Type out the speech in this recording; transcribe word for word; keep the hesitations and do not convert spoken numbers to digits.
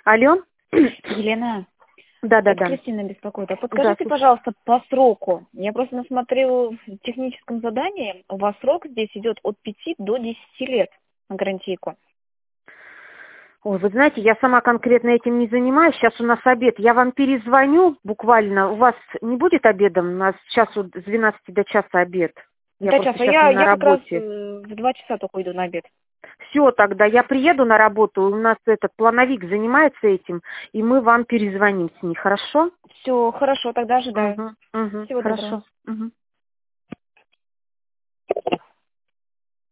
Алло? Елена, Да-да-да. это Кристина беспокоит. А подскажите, пожалуйста, по сроку. Я просто насмотрела в техническом задании, у вас срок здесь идет от пяти до десяти лет на гарантийку. Ой, вы знаете, я сама конкретно этим не занимаюсь. Сейчас у нас обед. Я вам перезвоню буквально. У вас не будет обедом? У нас сейчас вот с двенадцати до часа обед. Я Да, просто сейчас, а сейчас я, не на я как раз работе. э, в два часа только иду на обед. Все, тогда я приеду на работу. У нас этот плановик занимается этим, и мы вам перезвоним с ней. Хорошо? Все, хорошо, тогда ожидаю. Угу, угу, Всего доброго. хорошо. Угу.